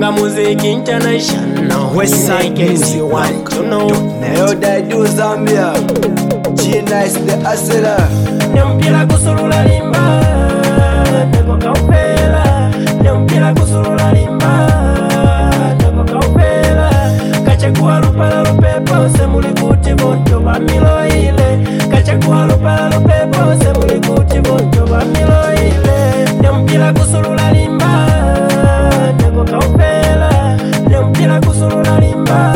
Bonga Music International. Westside Music you want to know. Yo they do Zambia. G-Nice the Asela. Nempila kusulula limba. Neko kaupela. Nempila kusulula limba. Neko kaupela. Kachekua lupala lupepo. Semuli kuti bonto bamilo ile. Kachekua lupala lupepo. Semuli kuti bonto bamilo ile. Nempila kusulula limba. Neko kaupela. Nempila kusulula limba.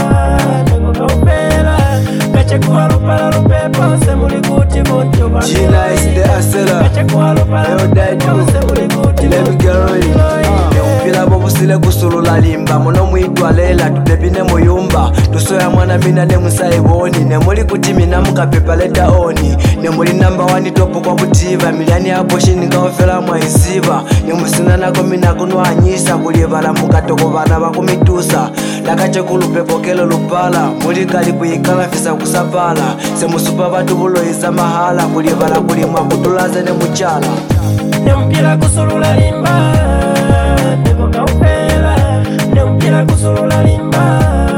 Neko kaupela. Kachekua lupala lupepo. Semuli kuti bonto bamilo ile. G-Nice the Asela. Kachekua lupala Yo they do. semuli kuti Let me get ready. Mpila bobusile kusulula limba. Muno mwitwalela tutepine muyumba. Tusoya mwana mina ne musaiboni. Nemuli kuti mina mukapepa leta oni. Nemuli number 1 topo kwa kutiva. Miliani ya poshi nikaofela mwaisiva. Nemusina nako mina kunuanyisa. Kulibala mukatoko vana bakumitusa. Lakache kulupepo kelo lupala. Muli kali kuyikala fisa kusapala. Semusupa batu buloiza mahala. Kulibala kulimwa kutulaze ne muchala. Nempila kusulula limba. Neko kaupela. Nempila kusulula limba.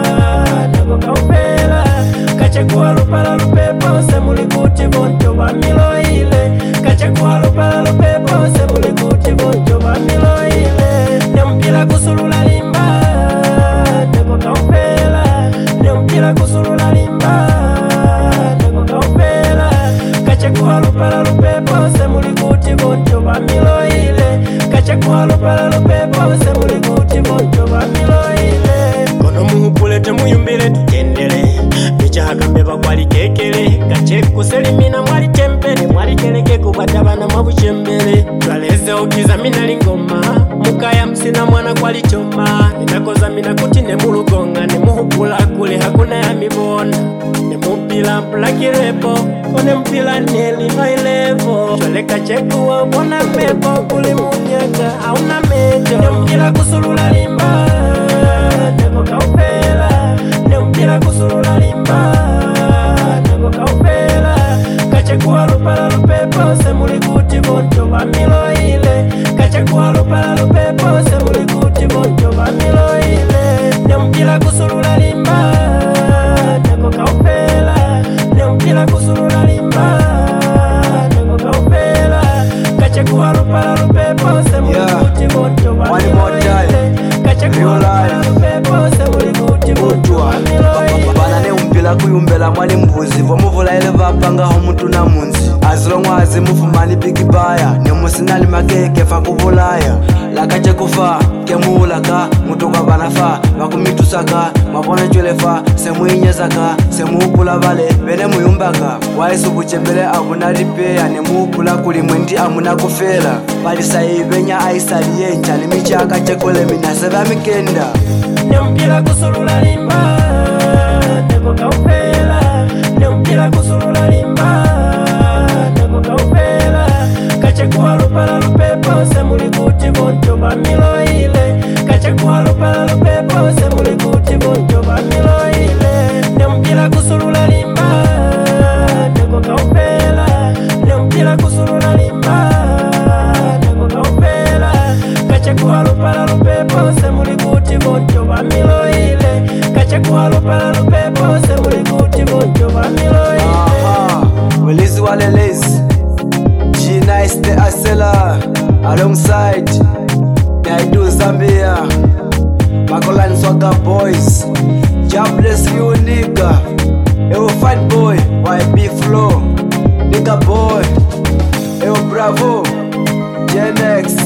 Neko kaupela. Kachekua lupala lupepo. Semuli kuti bonto bamilo ile. Kachekua lupala lupepo. Semuli kuti bonto bamilo ile. Nempila kusulula limba. Neko kaupela. Nempila kusulula limba. Neko kaupela. Kachekua lupala lupepo. Semuli kuti bonto bamilo ile. Kachekua lupala lupepo. Semuli kuti bonto bamilo ile. Kono muhupulete muyumbile tutendele. Nichahakambeba kwali kekele. Kacheku selimina mwali chempele. Mwali keleke kubatabana mabuchembele. Twaleze ukiza mina lingoma. Mukaya msina mwana kwali choma. Ninakoza mina kuti nemulugonga. Nemuhupula kule hakuna ya mibona. Nemupila mpula kirepo. Kone mpila neli high level. Twaleka cheku wabona mepo. Kuli munyaka hauna mejo. Nempila kusulula limba. Neko kaupela. Nempila kusulula limba. Neko kaupela. Kachekua lupala lupepo. Semuli kuti bonto bamilo ile. Kachekua lupala lupepo. Semuli kuti bonto bamilo ile. Nempila kusulula limba. Neko kaupela. Nempila kusulula limba. Neko kaupela. Kachekua lupala lupepo. Semuli kuti bonto One bamilo more time. ile. Kachekua Real lupala life. lupepo. Semuli kuti bonto bamilo ile. Bana ne umpila kuyumbela mwali mbuzi. Vomuvula ele vapanga homuntu na munzi. As long as mufumani big baya. Nemusinali makeke fa kuvulaya. Lakache kufa kemulaka. Mutoka banafa vakumitusaka. Mabona chwelefa semuinyezaka. Semupula vale vene muyumbaka. Waisu kuchembele akuna ripeya. Nemupula kulimwendi amuna kufela. Palisayivenya aisali yenja. Nemichaka chekole minaseva mikenda. Nempila kusulula limba. Neko kaupela. Nempila kusulula limba. Neko kaupela. Kachekua lupala lupepo. Semuli kuti bonto bamilo ile. Kachekua lupala lupepo. Semuli kuti bonto bamilo ile. Nempila kusulula limba. Neko kaupela. Nempila kusulula limba. Neko kaupela. Kachekua lupala lupepo. Semuli kuti bonto bamilo ile. Kachekua lupala lupepo. Semuli kuti bonto bamilo ile. Welezi walelezi. G-Nice the Asela. Alongside Naidu Zambia. Makolan Swagga Boys. God bless you nigga. Ewo Fight Boy. YB Flow. Nigga Boy. Ewo Bravo. Gen X.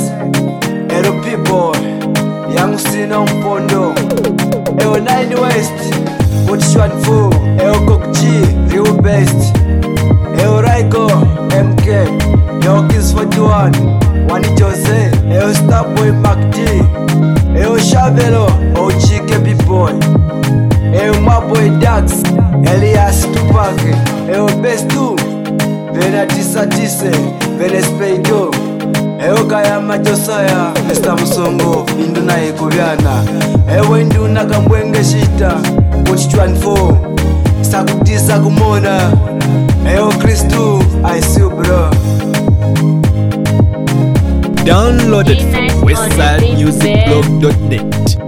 LP Boy. Young Sina Mpondo. Ewo 9 West. Kutishwan Fu. Ewo Cook G. Real Best. Ewo Raiko. MK. Ewo Kiss 41. Wani Jose. Ewo Starboy Mac D. Ewo Shavelo. Ochike B-Boy. Ewo Maboy Dax. Elias Tupac. Ewo Best 2. Vena Tisa Tise. Vena Speido. Ewo Kayama Josaya. Mr. Musongo. Induna Ekuvyana. Ewo Induna Kambwenge Shita. Kutishwan Fu. Sakutisa kumona. Ewo Kristu. I see you bro. Downloaded from westsidemusicblog.net.